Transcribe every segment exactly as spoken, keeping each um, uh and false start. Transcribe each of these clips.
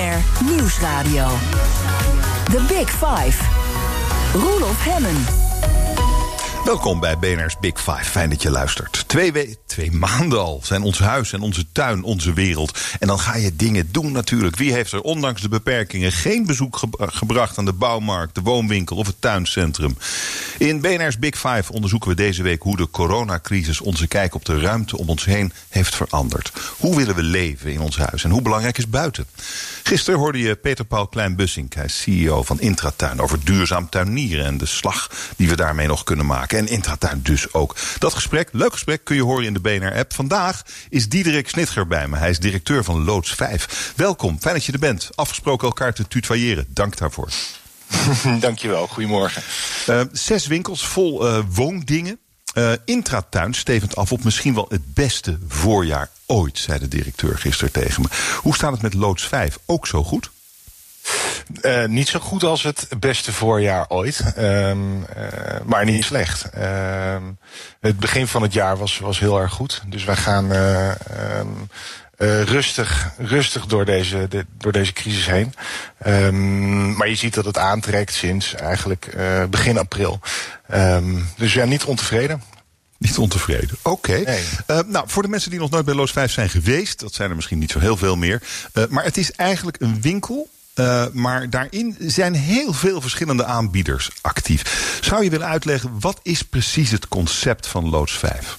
R Nieuwsradio. The Big Five. Roelof Hemmen. Welkom bij B N R's Big Five. Fijn dat je luistert. Twee, we- twee maanden al zijn ons huis en onze tuin onze wereld. En dan ga je dingen doen natuurlijk. Wie heeft er ondanks de beperkingen geen bezoek ge- gebracht aan de bouwmarkt, de woonwinkel of het tuincentrum? In B N R's Big Five onderzoeken we deze week hoe de coronacrisis onze kijk op de ruimte om ons heen heeft veranderd. Hoe willen we leven in ons huis en hoe belangrijk is buiten? Gisteren hoorde je Peter Paul Klein-Bussink, hij is C E O van Intratuin, over duurzaam tuinieren en de slag die we daarmee nog kunnen maken. En Intratuin dus ook. Dat gesprek, leuk gesprek, kun je horen in de B N R-app. Vandaag is Diederik Snitger bij me. Hij is directeur van Loods vijf. Welkom, fijn dat je er bent. Afgesproken elkaar te tutoyeren. Dank daarvoor. Dankjewel, goedemorgen. Uh, zes winkels vol uh, woondingen. Uh, Intratuin stevend af op misschien wel het beste voorjaar ooit, zei de directeur gisteren tegen me. Hoe staat het met Loods vijf? Ook zo goed? Uh, niet zo goed als het beste voorjaar ooit, um, uh, maar niet slecht. Uh, het begin van het jaar was, was heel erg goed. Dus wij gaan uh, um, uh, rustig, rustig door deze, de, door deze crisis heen. Um, maar je ziet dat het aantrekt sinds eigenlijk uh, begin april. Um, dus ja, niet ontevreden. Niet ontevreden. Oké. Okay. Nee. Uh, nou, voor de mensen die nog nooit bij Loods vijf zijn geweest, dat zijn er misschien niet zo heel veel meer. Uh, maar het is eigenlijk een winkel. Uh, maar daarin zijn heel veel verschillende aanbieders actief. Zou je willen uitleggen, wat is precies het concept van Loods vijf?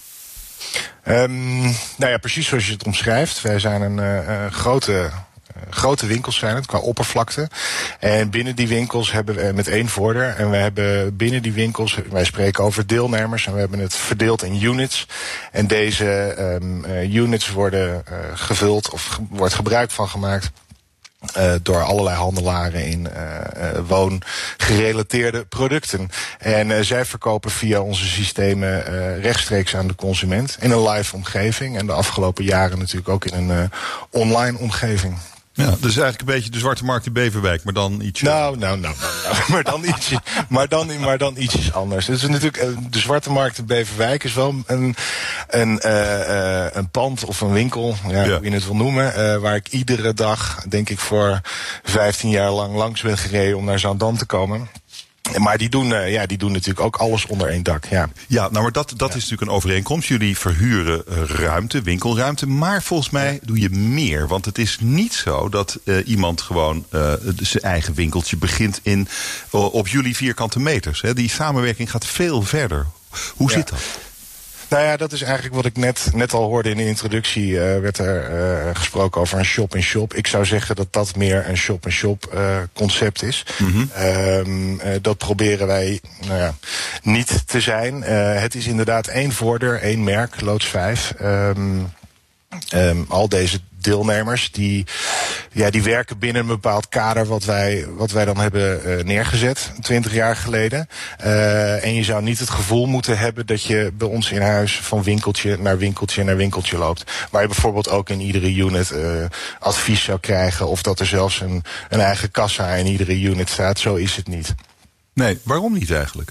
Um, nou ja, precies zoals je het omschrijft. Wij zijn een uh, grote... Uh, grote winkels zijn het, qua oppervlakte. En binnen die winkels hebben we met één voordeur. En we hebben binnen die winkels, wij spreken over deelnemers. En we hebben het verdeeld in units. En deze um, uh, units worden uh, gevuld of ge- wordt gebruik van gemaakt. Uh, door allerlei handelaren in uh, uh, woongerelateerde producten. En uh, zij verkopen via onze systemen uh, rechtstreeks aan de consument in een live omgeving. En de afgelopen jaren natuurlijk ook in een uh, online omgeving. Ja, dus eigenlijk een beetje de Zwarte Markt in Beverwijk, maar dan ietsje... Nou, nou, nou, nou, nou. maar, dan ietsje, maar, dan, maar dan ietsjes anders. Dus natuurlijk, de Zwarte Markt in Beverwijk is wel een, een, uh, uh, een pand of een winkel, ja, ja. hoe je het wil noemen, uh, waar ik iedere dag, denk ik, voor vijftien jaar lang langs ben gereden om naar Zaandam te komen. Maar die doen, uh, ja, die doen natuurlijk ook alles onder één dak. Ja, ja nou, maar dat, dat ja. is natuurlijk een overeenkomst. Jullie verhuren uh, ruimte, winkelruimte. Maar volgens mij ja. doe je meer. Want het is niet zo dat uh, iemand gewoon uh, zijn eigen winkeltje begint in, uh, op jullie vierkante meters. Hè. Die samenwerking gaat veel verder. Hoe ja. zit dat? Nou ja, dat is eigenlijk wat ik net, net al hoorde in de introductie. Uh, werd er uh, gesproken over een shop-in-shop. Ik zou zeggen dat dat meer een shop-in-shop uh, concept is. Mm-hmm. Um, uh, dat proberen wij nou ja, niet te zijn. Uh, het is inderdaad één voordeur, één merk, Loods vijf. Um, um, al deze deelnemers die, ja, die werken binnen een bepaald kader wat wij, wat wij dan hebben uh, neergezet, twintig jaar geleden. Uh, en je zou niet het gevoel moeten hebben dat je bij ons in huis van winkeltje naar winkeltje naar winkeltje loopt. Waar je bijvoorbeeld ook in iedere unit uh, advies zou krijgen of dat er zelfs een, een eigen kassa in iedere unit staat. Zo is het niet. Nee, waarom niet eigenlijk?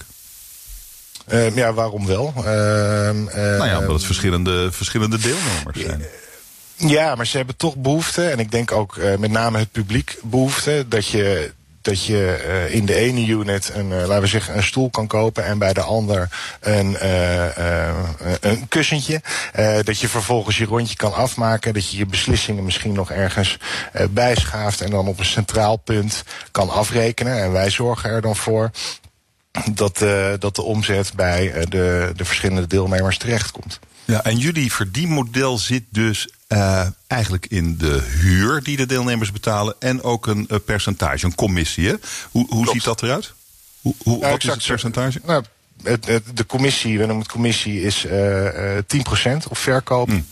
Uh, ja, waarom wel? Uh, uh, nou ja, omdat het verschillende, verschillende deelnemers zijn. Uh, Ja, maar ze hebben toch behoefte, en ik denk ook uh, met name het publiek behoefte, dat je, dat je uh, in de ene unit een, uh, laten we zeggen, een stoel kan kopen en bij de ander een, uh, uh, een kussentje. Uh, dat je vervolgens je rondje kan afmaken, dat je je beslissingen misschien nog ergens uh, bijschaaft en dan op een centraal punt kan afrekenen. En wij zorgen er dan voor dat, uh, dat de omzet bij uh, de, de verschillende deelnemers terechtkomt. Ja, en jullie verdienmodel zit dus uh, eigenlijk in de huur die de deelnemers betalen en ook een uh, percentage, een commissie. Hè? Hoe, hoe ziet dat eruit? Hoe, hoe, nou, wat is het percentage? Nou, het, het, de commissie, we noemen het commissie, is uh, uh, tien procent op verkoop. Hmm.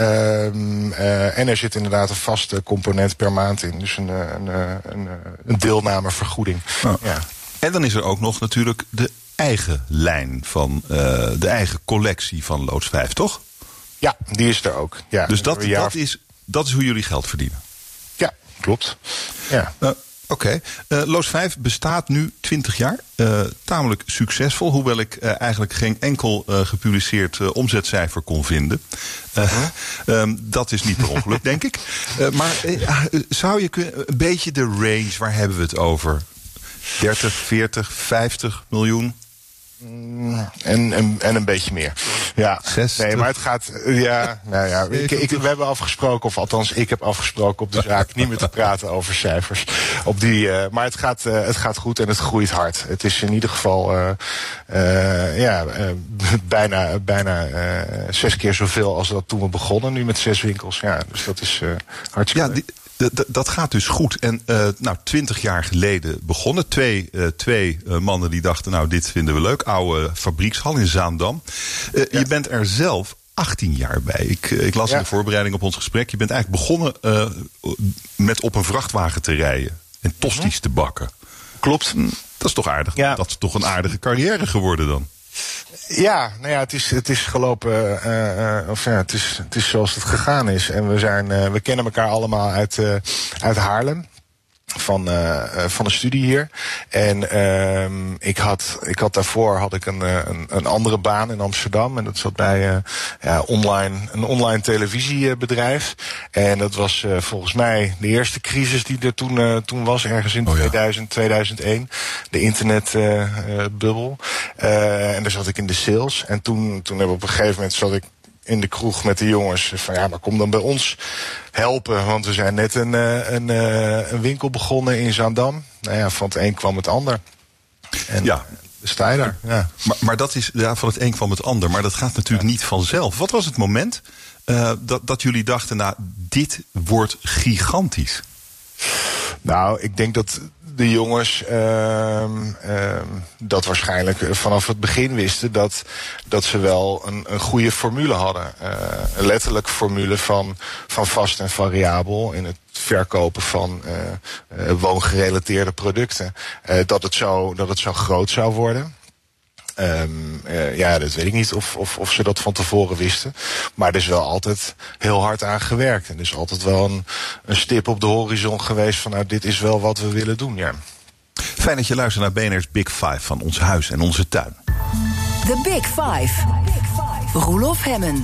Um, uh, en er zit inderdaad een vaste component per maand in. Dus een, een, een, een deelnamevergoeding. Oh. Ja. En dan is er ook nog natuurlijk de eigen lijn van uh, de eigen collectie van Loods vijf, toch? Ja, die is er ook. Ja, dus dat, jaar... dat, is, dat is hoe jullie geld verdienen? Ja, klopt. Ja. Uh, Oké. Okay. Uh, Loods vijf bestaat nu twintig jaar. Uh, tamelijk succesvol. Hoewel ik uh, eigenlijk geen enkel uh, gepubliceerd uh, omzetcijfer kon vinden. Uh, huh? um, dat is niet per ongeluk, denk ik. Uh, maar uh, zou je kunnen... Een beetje de range, waar hebben we het over? dertig, veertig, vijftig miljoen? En, en, en een beetje meer. Ja, zestig. Nee, maar het gaat. Ja, nou ja. Ik, ik, we hebben afgesproken, of althans, ik heb afgesproken op de zaak niet meer te praten over cijfers. Op die, uh, maar het gaat, uh, het gaat goed en het groeit hard. Het is in ieder geval uh, uh, ja, uh, bijna, bijna uh, zes keer zoveel als dat toen we begonnen. Nu met zes winkels. Ja, dus dat is uh, hartstikke. Ja, die, D- dat gaat dus goed. En uh, nou, twintig jaar geleden begonnen. Twee, uh, twee uh, mannen die dachten, nou, dit vinden we leuk. Oude fabriekshal in Zaandam. Uh, ja. Je bent er zelf achttien jaar bij. Ik, uh, ik las ja. in de voorbereiding op ons gesprek. Je bent eigenlijk begonnen uh, met op een vrachtwagen te rijden. En tosties mm-hmm. te bakken. Klopt. Dat is toch aardig. Ja. Dat is toch een aardige carrière geworden dan. Ja, nou ja, het is, het is gelopen, uh, uh, of ja, het is, het is zoals het gegaan is. En we zijn, uh, we kennen elkaar allemaal uit, uh, uit Haarlem. Van, uh, van de studie hier. En uh, ik, had, ik had daarvoor had ik een, een, een andere baan in Amsterdam. En dat zat bij uh, ja, online, een online televisiebedrijf. En dat was uh, volgens mij de eerste crisis die er toen, uh, toen was. Ergens in oh ja. tweeduizend, tweeduizend één. De internetbubbel. Uh, uh, en daar zat ik in de sales. En toen, toen heb ik op een gegeven moment zat ik in de kroeg met de jongens van ja, maar kom dan bij ons helpen. Want we zijn net een, een, een winkel begonnen in Zaandam. Nou ja, van het een kwam het ander. En ja. sta je daar. Ja. Maar, maar dat is, ja, van het een kwam het ander. Maar dat gaat natuurlijk ja. niet vanzelf. Wat was het moment uh, dat, dat jullie dachten, nou, dit wordt gigantisch? Nou, ik denk dat de jongens uh, uh, dat waarschijnlijk vanaf het begin wisten dat, dat ze wel een, een goede formule hadden. Uh, een letterlijk formule van, van vast en variabel in het verkopen van uh, uh, woongerelateerde producten. Uh, dat het zo, dat het zo groot zou worden. Um, uh, ja, dat weet ik niet of, of, of ze dat van tevoren wisten. Maar er is wel altijd heel hard aan gewerkt. En er is altijd wel een, een stip op de horizon geweest van nou, dit is wel wat we willen doen, ja. Fijn dat je luistert naar B N R's Big Five van ons huis en onze tuin. The Big Five. Roelof Hemmen.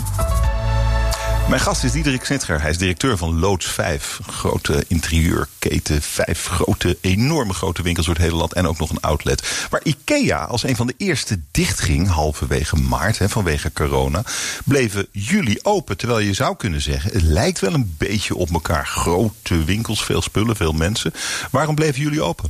Mijn gast is Diederik Snitger. Hij is directeur van Loods vijf. Een grote interieurketen. Vijf grote, enorme grote winkels door het hele land. En ook nog een outlet. Waar IKEA als een van de eerste dichtging, halverwege maart, hè, vanwege corona, bleven jullie open. Terwijl je zou kunnen zeggen, het lijkt wel een beetje op elkaar. Grote winkels, veel spullen, veel mensen. Waarom bleven jullie open?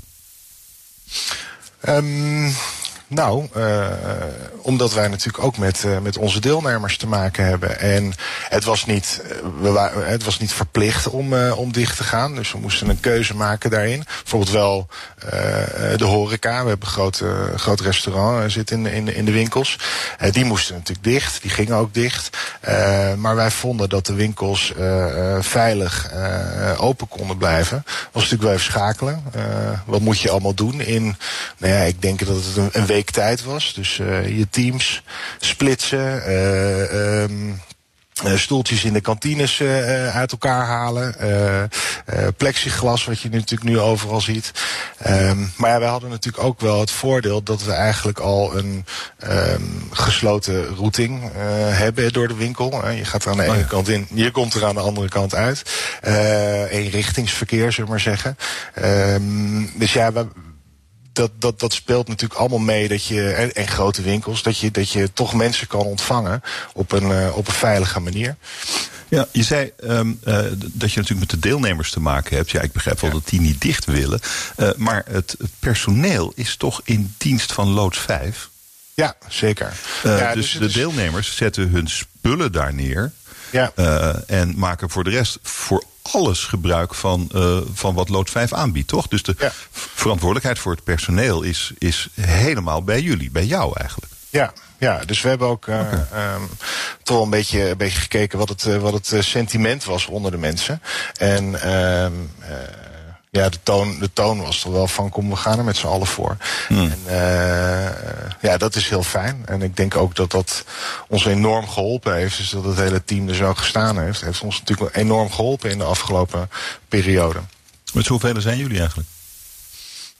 Um... Nou, uh, omdat wij natuurlijk ook met, uh, met onze deelnemers te maken hebben. En het was niet, we waren, het was niet verplicht om, uh, om dicht te gaan. Dus we moesten een keuze maken daarin. Bijvoorbeeld wel uh, de horeca. We hebben een groot, uh, groot restaurant uh, zit in, in, in de winkels. Uh, die moesten natuurlijk dicht. Die gingen ook dicht. Uh, maar wij vonden dat de winkels uh, uh, veilig uh, open konden blijven. Was natuurlijk wel even schakelen. Uh, wat moet je allemaal doen in, nou ja, ik denk dat het een, een week tijd was. Dus uh, je teams splitsen, uh, um, uh, stoeltjes in de kantines uh, uit elkaar halen, uh, uh, plexiglas, wat je natuurlijk nu overal ziet. Um, maar ja, wij hadden natuurlijk ook wel het voordeel dat we eigenlijk al een um, gesloten routing uh, hebben door de winkel. Uh, je gaat er aan de ene oh ja. kant in, je komt er aan de andere kant uit. Uh, eenrichtingsverkeer, zullen we maar zeggen. Um, dus ja, we Dat, dat, dat speelt natuurlijk allemaal mee dat je, en, en grote winkels, dat je, dat je toch mensen kan ontvangen op een, uh, op een veilige manier. Ja, je zei um, uh, dat je natuurlijk met de deelnemers te maken hebt. Ja, ik begrijp wel ja. dat die niet dicht willen. Uh, maar het, het personeel is toch in dienst van Loods vijf? Ja, zeker. Uh, ja, dus, dus de is... deelnemers zetten hun spullen daar neer. Ja. Uh, en maken voor de rest voor alles gebruik van, uh, van wat Loods vijf aanbiedt, toch? Dus de ja. verantwoordelijkheid voor het personeel is, is helemaal bij jullie, bij jou eigenlijk. Ja, ja, dus we hebben ook uh, okay. um, toch wel een beetje, een beetje gekeken wat het, uh, wat het uh, sentiment was onder de mensen. En um, uh, ja, de toon, de toon was er wel van, kom, we gaan er met z'n allen voor. Hmm. En uh, ja, dat is heel fijn. En ik denk ook dat dat ons enorm geholpen heeft. Dus dat het hele team er zo gestaan heeft. Heeft ons natuurlijk enorm geholpen in de afgelopen periode. Met hoeveel zijn jullie eigenlijk?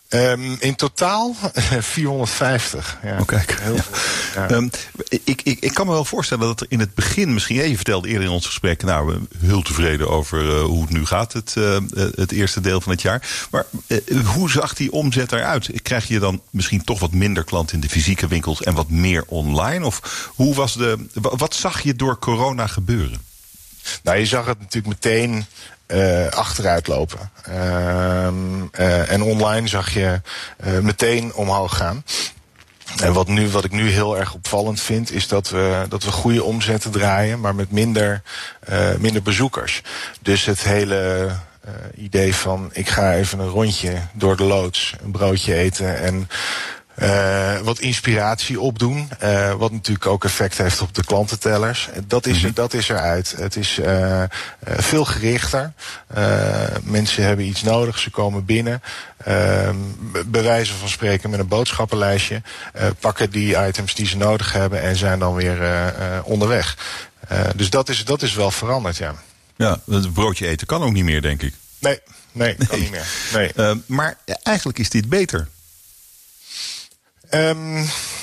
Um, in totaal vierhonderdvijftig. Ja. Oh, kijk. Heel ja. veel, ja. Um, ik, ik, ik kan me wel voorstellen dat er in het begin misschien... Je vertelde eerder in ons gesprek... Nou, we zijn heel tevreden over uh, hoe het nu gaat, het, uh, het eerste deel van het jaar. Maar uh, hoe zag die omzet eruit? Krijg je dan misschien toch wat minder klanten in de fysieke winkels... en wat meer online? Of hoe was de, wat zag je door corona gebeuren? Nou, je zag het natuurlijk meteen... Uh, achteruit lopen. Uh, uh, en online zag je uh, meteen omhoog gaan. En wat, nu, wat ik nu heel erg opvallend vind, is dat we, dat we goede omzetten draaien, maar met minder, uh, minder bezoekers. Dus het hele uh, idee van ik ga even een rondje door de loods, een broodje eten en Uh, wat inspiratie opdoen, uh, wat natuurlijk ook effect heeft op de klantentellers. Dat is, er, dat is eruit. Het is uh, uh, veel gerichter. Uh, mensen hebben iets nodig, ze komen binnen. Uh, bij wijze van spreken met een boodschappenlijstje. Uh, pakken die items die ze nodig hebben en zijn dan weer uh, uh, onderweg. Uh, dus dat is, dat is wel veranderd, ja. Ja, het broodje eten kan ook niet meer, denk ik. Nee, nee, kan nee. niet meer. Nee. Uh, maar eigenlijk is dit beter. Um,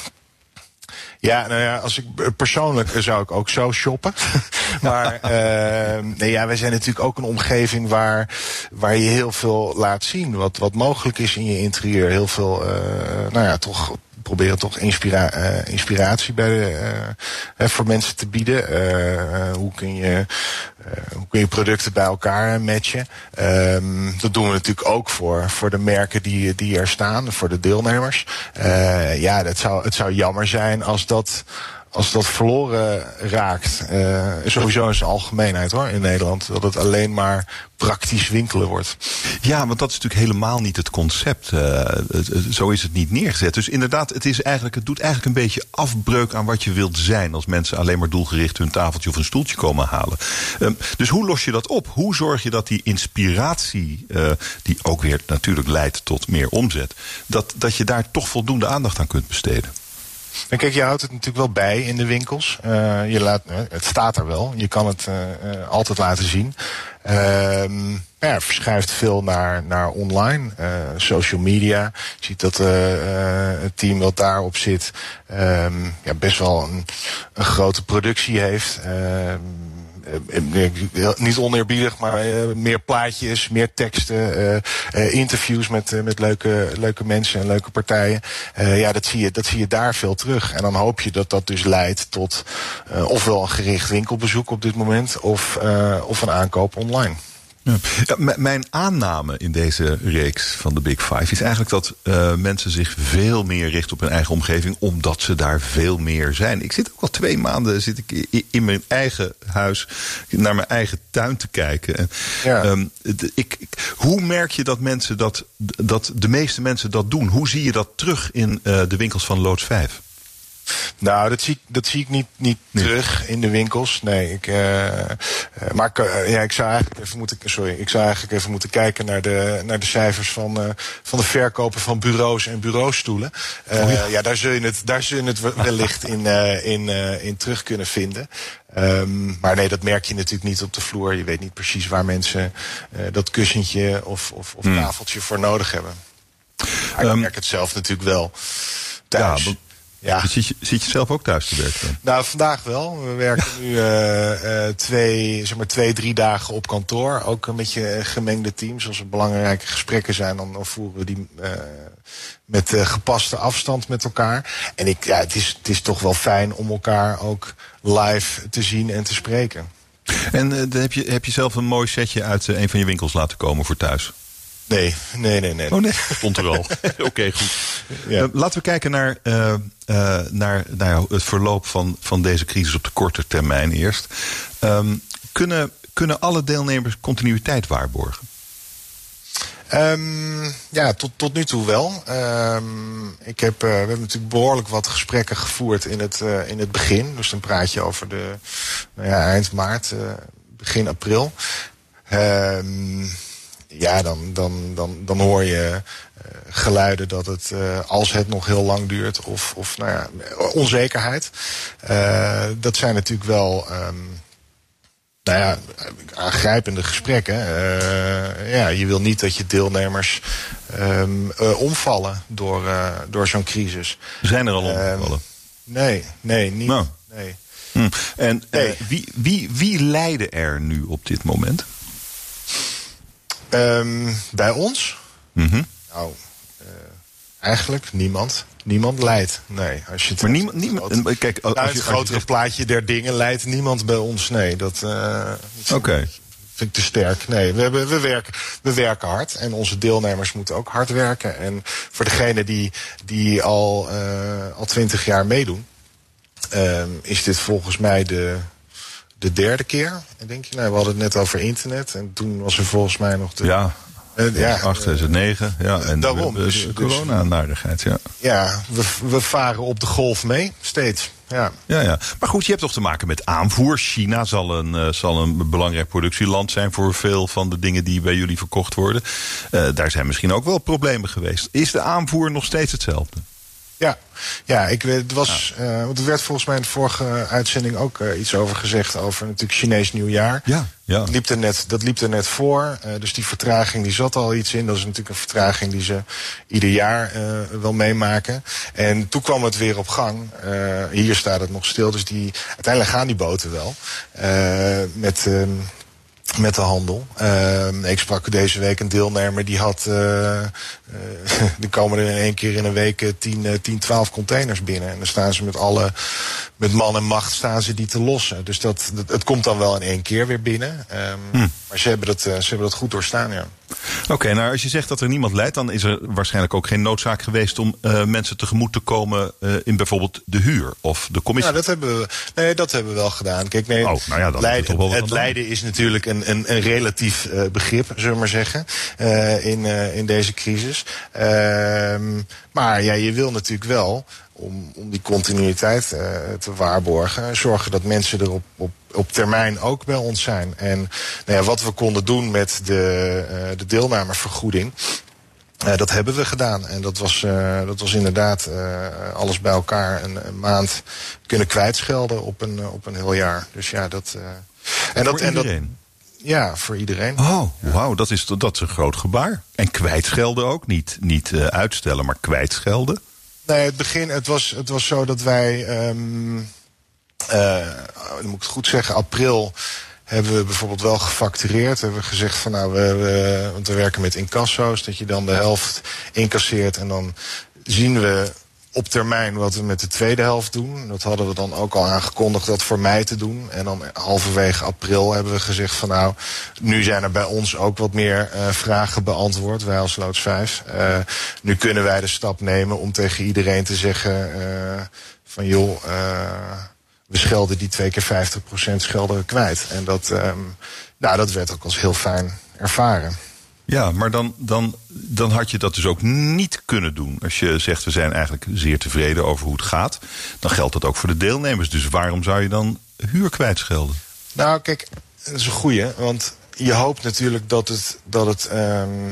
ja, nou ja, als ik persoonlijk zou ik ook zo shoppen. maar uh, nee, ja, wij zijn natuurlijk ook een omgeving waar, waar je heel veel laat zien. Wat, wat mogelijk is in je interieur. Heel veel, uh, nou ja, toch proberen toch inspira- uh, inspiratie bij de, uh, voor mensen te bieden. Uh, uh, hoe kun je uh, hoe kun je producten bij elkaar matchen? Um, dat doen we natuurlijk ook voor, voor de merken die, die er staan, voor de deelnemers. Uh, ja, dat zou, het zou jammer zijn als dat Als dat verloren raakt, uh, sowieso in zijn algemeenheid hoor, in Nederland, dat het alleen maar praktisch winkelen wordt. Ja, want dat is natuurlijk helemaal niet het concept. Uh, zo is het niet neergezet. Dus inderdaad, het, is eigenlijk, het doet eigenlijk een beetje afbreuk aan wat je wilt zijn als mensen alleen maar doelgericht hun tafeltje of een stoeltje komen halen. Um, dus hoe los je dat op? Hoe zorg je dat die inspiratie, uh, die ook weer natuurlijk leidt tot meer omzet, dat, dat je daar toch voldoende aandacht aan kunt besteden? En kijk, je houdt het natuurlijk wel bij in de winkels. Uh, je laat, het staat er wel. Je kan het uh, uh, altijd laten zien. Uh, ja, het verschuift veel naar, naar online, uh, social media. Je ziet dat uh, uh, het team dat daarop zit um, ja, best wel een, een grote productie heeft. Uh, niet oneerbiedig, maar uh, meer plaatjes, meer teksten, uh, uh, interviews met, uh, met leuke, leuke mensen en leuke partijen. Uh, ja, dat zie je, dat zie je daar veel terug. En dan hoop je dat dat dus leidt tot uh, ofwel een gericht winkelbezoek op dit moment, of, uh, of een aankoop online. Ja. Ja, m- mijn aanname in deze reeks van de Big Five is eigenlijk dat uh, mensen zich veel meer richten op hun eigen omgeving, omdat ze daar veel meer zijn. Ik zit ook al twee maanden zit ik in, in mijn eigen huis naar mijn eigen tuin te kijken. En, ja. um, d- ik, ik, hoe merk je dat mensen dat, dat de meeste mensen dat doen? Hoe zie je dat terug in uh, de winkels van Loods vijf? Nou, dat zie ik, dat zie ik niet, niet nee. terug in de winkels. Nee, ik, uh, uh, maar uh, ja, ik zou eigenlijk even moeten, sorry, ik zou eigenlijk even moeten kijken naar de, naar de cijfers van, uh, van de verkopen van bureaus en bureaustoelen. Uh, oh ja. ja, daar zul je het, daar zul je het wellicht in, uh, in, uh, in terug kunnen vinden. Um, maar nee, dat merk je natuurlijk niet op de vloer. Je weet niet precies waar mensen uh, dat kussentje of, of, of hmm. tafeltje voor nodig hebben. Maar um, ik merk het zelf natuurlijk wel thuis. Ja, Ja. Zit je, zit je zelf ook thuis te werken? Nou, vandaag wel. We werken nu uh, uh, twee, zeg maar twee, drie dagen op kantoor. Ook een beetje gemengde teams. Als er belangrijke gesprekken zijn, dan, dan voeren we die uh, met uh, gepaste afstand met elkaar. En ik, ja, het, is, het is toch wel fijn om elkaar ook live te zien en te spreken. En uh, heb, je, heb je zelf een mooi setje uit uh, een van je winkels laten komen voor thuis? Nee, nee, nee, nee. Oh nee, stond er al. Oké, okay, goed. Ja. Uh, laten we kijken naar, uh, uh, naar, naar het verloop van, van deze crisis op de korte termijn eerst. Um, kunnen, kunnen alle deelnemers continuïteit waarborgen? Um, ja, tot, tot nu toe wel. Um, ik heb, uh, we hebben natuurlijk behoorlijk wat gesprekken gevoerd in het, uh, in het begin. Dus dan praat je over de nou ja, eind maart, uh, begin april. Um, Ja, dan, dan, dan, dan hoor je uh, geluiden dat het, uh, als het nog heel lang duurt, of, of nou ja, onzekerheid. Uh, dat zijn natuurlijk wel um, Nou ja, aangrijpende gesprekken. Uh, ja, je wil niet dat je deelnemers um, uh, omvallen door, uh, door zo'n crisis. Zijn er al omgevallen? Uh, nee, nee, niet. Nou. Nee. Hm. En nee. Uh, wie, wie, wie lijden er nu op dit moment? Um, bij ons? Mm-hmm. Nou, uh, eigenlijk niemand. Niemand lijdt. Nee, als je het maar niemand. niemand kijk, als nou, je, het grotere zegt... plaatje der dingen lijdt niemand bij ons. Nee, dat. Uh, Oké. Okay. Vind ik te sterk. Nee, we, hebben, we, werken, we werken hard. En onze deelnemers moeten ook hard werken. En voor degenen die, die al, uh, al twintig jaar meedoen, uh, is dit volgens mij de, de derde keer. En denk je, nou, we hadden het net over internet. En toen was er volgens mij nog de. Ja. Uh, ja, acht, zes, negen. Ja, en daarom. De, de, de dus, corona-naardigheid, ja. Ja, we, we varen op de golf mee, steeds. Ja. Ja, ja. Maar goed, je hebt toch te maken met aanvoer. China zal een, uh, zal een belangrijk productieland zijn voor veel van de dingen die bij jullie verkocht worden. Uh, daar zijn misschien ook wel problemen geweest. Is de aanvoer nog steeds hetzelfde? Ja, ja, ik weet, het was, ja. uh, want er werd volgens mij in de vorige uitzending ook uh, iets over gezegd over natuurlijk Chinees nieuwjaar. Ja, ja. Dat liep er net, dat liep er net voor. Uh, dus die vertraging die zat al iets in. Dat is natuurlijk een vertraging die ze ieder jaar uh, wel meemaken. En toen kwam het weer op gang. Uh, hier staat het nog stil. Dus die, uiteindelijk gaan die boten wel. Uh, met. Uh, Met de handel. Uh, ik sprak deze week een deelnemer die had. Uh, uh, er komen er in één keer in een week tien, twaalf containers binnen. En dan staan ze met alle. Met man en macht staan ze die te lossen. Dus dat, dat, het komt dan wel in één keer weer binnen. Um, hm. Maar ze hebben, dat, ze hebben dat goed doorstaan, ja. Oké, okay, nou als je zegt dat er niemand lijdt, dan is er waarschijnlijk ook geen noodzaak geweest om uh, mensen tegemoet te komen uh, in bijvoorbeeld de huur of de commissie. Ja, dat hebben we, nee, dat hebben we wel gedaan. Kijk, nee, oh, nou ja, dan lijden, het, wel het lijden is natuurlijk een, een, een relatief uh, begrip, zullen we maar zeggen, uh, in, uh, in deze crisis. Uh, maar ja, je wil natuurlijk wel, om, om die continuïteit uh, te waarborgen, zorgen dat mensen er op, op op termijn ook bij ons zijn. En nou ja, wat we konden doen met de, uh, de deelnamevergoeding, uh, dat hebben we gedaan. En dat was, uh, dat was inderdaad uh, alles bij elkaar een, een maand kunnen kwijtschelden op een, uh, op een heel jaar. Dus ja, dat. Uh, en dat, en dat ja, voor iedereen. Oh, wauw, dat is, dat is een groot gebaar. En kwijtschelden ook, niet, niet uh, uitstellen, maar kwijtschelden? Nee, het begin, het was, het was zo dat wij. Um, Uh, dan moet ik het goed zeggen, april hebben we bijvoorbeeld wel gefactureerd. Hebben we gezegd van nou, we, we, want we werken met incasso's, dat je dan de helft incasseert en dan zien we op termijn wat we met de tweede helft doen. Dat hadden we dan ook al aangekondigd dat voor mei te doen. En dan halverwege april hebben we gezegd van nou, nu zijn er bij ons ook wat meer uh, vragen beantwoord, wij als Loods vijf. Uh, nu kunnen wij de stap nemen om tegen iedereen te zeggen uh, van joh, uh, we schelden die twee keer vijftig procent schelden we kwijt. En dat, um, nou, dat werd ook als heel fijn ervaren. Ja, maar dan, dan, dan had je dat dus ook niet kunnen doen. Als je zegt, we zijn eigenlijk zeer tevreden over hoe het gaat, dan geldt dat ook voor de deelnemers. Dus waarom zou je dan huur kwijtschelden? Nou, kijk, dat is een goeie. Want je hoopt natuurlijk dat het, dat het, um, uh,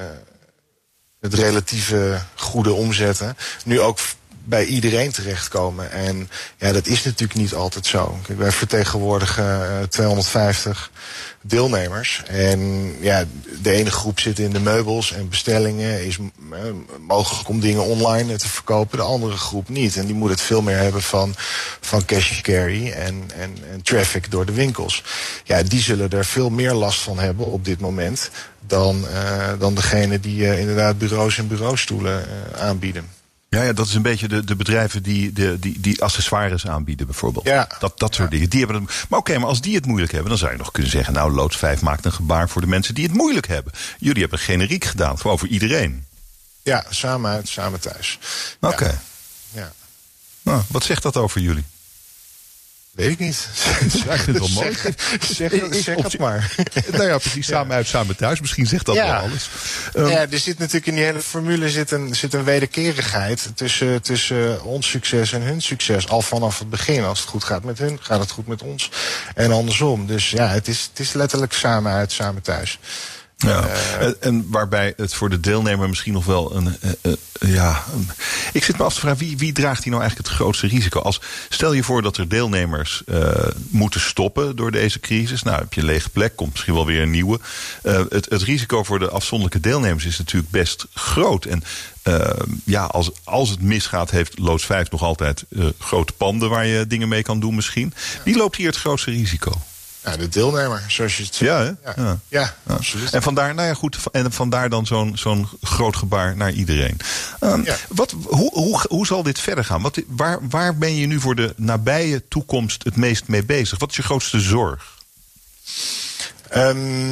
het relatieve goede omzetten nu ook bij iedereen terechtkomen. En ja, dat is natuurlijk niet altijd zo. Kijk, wij vertegenwoordigen uh, tweehonderdvijftig deelnemers. En ja, de ene groep zit in de meubels en bestellingen, is uh, mogelijk om dingen online te verkopen. De andere groep niet. En die moet het veel meer hebben van, van cash and carry en, en, en traffic door de winkels. Ja, die zullen er veel meer last van hebben op dit moment dan, uh, dan degene die uh, inderdaad bureaus en bureaustoelen uh, aanbieden. Ja, ja, dat is een beetje de, de bedrijven die, de, die, die accessoires aanbieden bijvoorbeeld. Ja. Dat, dat soort ja. dingen. Die hebben het, maar oké, okay, maar als die het moeilijk hebben, dan zou je nog kunnen zeggen, nou, Loods vijf maakt een gebaar voor de mensen die het moeilijk hebben. Jullie hebben generiek gedaan, gewoon voor iedereen. Ja, samen uit, samen thuis. Oké. Okay. Ja. Ja. Nou, wat zegt dat over jullie? Weet ik niet. Ja, ik vind het wel mooi. Zeg, zeg, zeg het maar. Nou ja, precies. Samen ja. uit, samen thuis. Misschien zegt dat ja. wel alles. Um, ja, er zit natuurlijk in die hele formule zit een, zit een wederkerigheid tussen, tussen ons succes en hun succes. Al vanaf het begin. Als het goed gaat met hun, gaat het goed met ons. En andersom. Dus ja, het is, het is letterlijk samen uit, samen thuis. Ja, uh, en waarbij het voor de deelnemer misschien nog wel een... Uh, uh, ja, een, ik zit me af te vragen, wie, wie draagt hier nou eigenlijk het grootste risico? Als, stel je voor dat er deelnemers uh, moeten stoppen door deze crisis. Nou, heb je een lege plek, komt misschien wel weer een nieuwe. Uh, het, het risico voor de afzonderlijke deelnemers is natuurlijk best groot. En uh, ja, als, als het misgaat, heeft Loods vijf nog altijd uh, grote panden waar je dingen mee kan doen misschien. Wie loopt hier het grootste risico? Ja, de deelnemer, zoals je het zegt. Ja, hè? Ja. Ja. Ja, ja, absoluut. En vandaar, nou ja, goed, en vandaar dan zo'n, zo'n groot gebaar naar iedereen. Um, ja. wat, hoe, hoe, hoe zal dit verder gaan? Wat, waar, waar ben je nu voor de nabije toekomst het meest mee bezig? Wat is je grootste zorg? Um,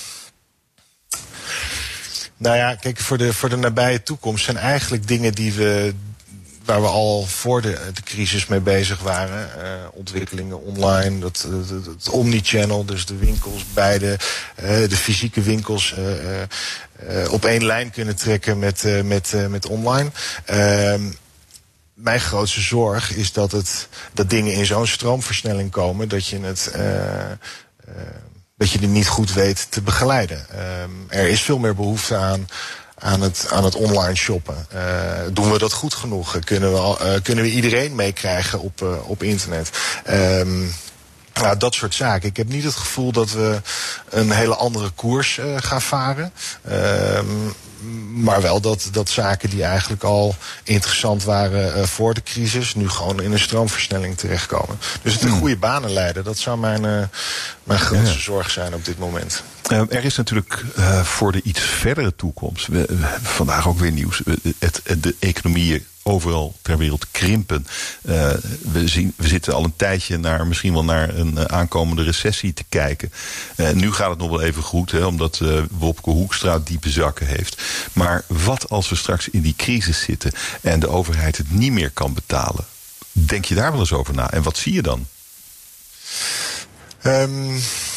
nou ja, kijk, voor de, voor de nabije toekomst zijn eigenlijk dingen die we... waar we al voor de, de crisis mee bezig waren. Uh, ontwikkelingen online, dat, het, het omnichannel, dus de winkels, beide, uh, de fysieke winkels uh, uh, op één lijn kunnen trekken met, uh, met, uh, met online. Uh, mijn grootste zorg is dat, het, dat dingen in zo'n stroomversnelling komen dat je het... Uh, uh, dat je het niet goed weet te begeleiden. Uh, er is veel meer behoefte aan... Aan het, aan het online shoppen. Uh, doen we dat goed genoeg? Kunnen we, uh, kunnen we iedereen meekrijgen op, uh, op internet? Um, nou, dat soort zaken. Ik heb niet het gevoel dat we een hele andere koers uh, gaan varen. Um, maar wel dat, dat zaken die eigenlijk al interessant waren uh, voor de crisis... nu gewoon in een stroomversnelling terechtkomen. Dus het in goede banen leiden, dat zou mijn, uh, mijn grootste ja. zorg zijn op dit moment. Uh, er is natuurlijk uh, voor de iets verdere toekomst... We, we, vandaag ook weer nieuws. Het, het, de economieën overal ter wereld krimpen. Uh, we, zien, we zitten al een tijdje naar, misschien wel naar een uh, aankomende recessie te kijken. Uh, nu gaat het nog wel even goed, hè, omdat uh, Wopke Hoekstra diepe zakken heeft. Maar wat als we straks in die crisis zitten en de overheid het niet meer kan betalen? Denk je daar wel eens over na? En wat zie je dan? Um...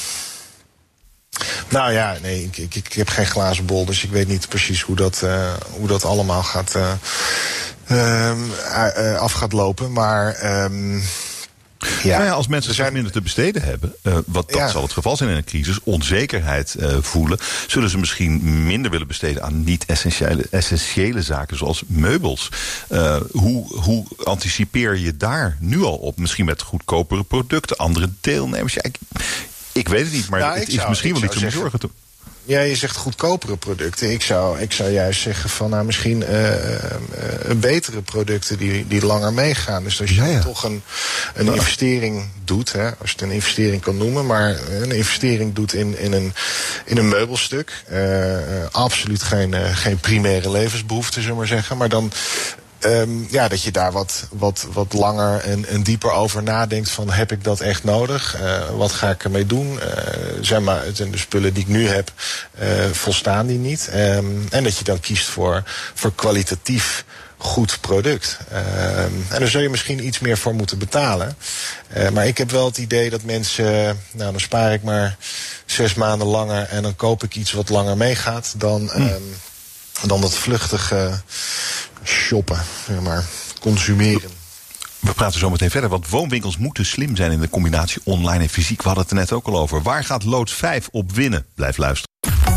Nou ja, nee, ik, ik, ik heb geen glazen bol, dus ik weet niet precies hoe dat, uh, hoe dat allemaal gaat, uh, uh, uh, af gaat lopen. Maar um, ja, nou ja, als mensen zijn minder te besteden hebben, uh, wat dat ja. zal het geval zijn in een crisis, onzekerheid uh, voelen, zullen ze misschien minder willen besteden aan niet-essentiële essentiële zaken zoals meubels. Uh, hoe, hoe anticipeer je daar nu al op? Misschien met goedkopere producten, andere deelnemers? Ja, ik, Ik weet het niet, maar nou, het is zou, misschien wel iets om te zorgen te... Ja, je zegt goedkopere producten. Ik zou, ik zou juist zeggen van nou misschien uh, uh, betere producten die, die langer meegaan. Dus als je ja, ja. toch een, een ja. investering doet, hè, als je het een investering kan noemen, maar een investering doet in, in, een, in een meubelstuk. Uh, uh, absoluut geen, uh, geen primaire levensbehoefte, zullen we maar zeggen. Maar dan... Um, ja, dat je daar wat, wat, wat langer en, en dieper over nadenkt van heb ik dat echt nodig? Uh, wat ga ik ermee doen? Uh, zijn, maar, zijn de spullen die ik nu heb, uh, volstaan die niet? Um, en dat je dan kiest voor, voor kwalitatief goed product. Uh, en daar zul je misschien iets meer voor moeten betalen. Uh, maar ik heb wel het idee dat mensen, uh, nou dan spaar ik maar zes maanden langer en dan koop ik iets wat langer meegaat dan, um, hmm. dan dat vluchtige shoppen, zeg maar, consumeren. We praten zo meteen verder, want woonwinkels moeten slim zijn in de combinatie online en fysiek. We hadden het er net ook al over. Waar gaat Loods vijf op winnen? Blijf luisteren.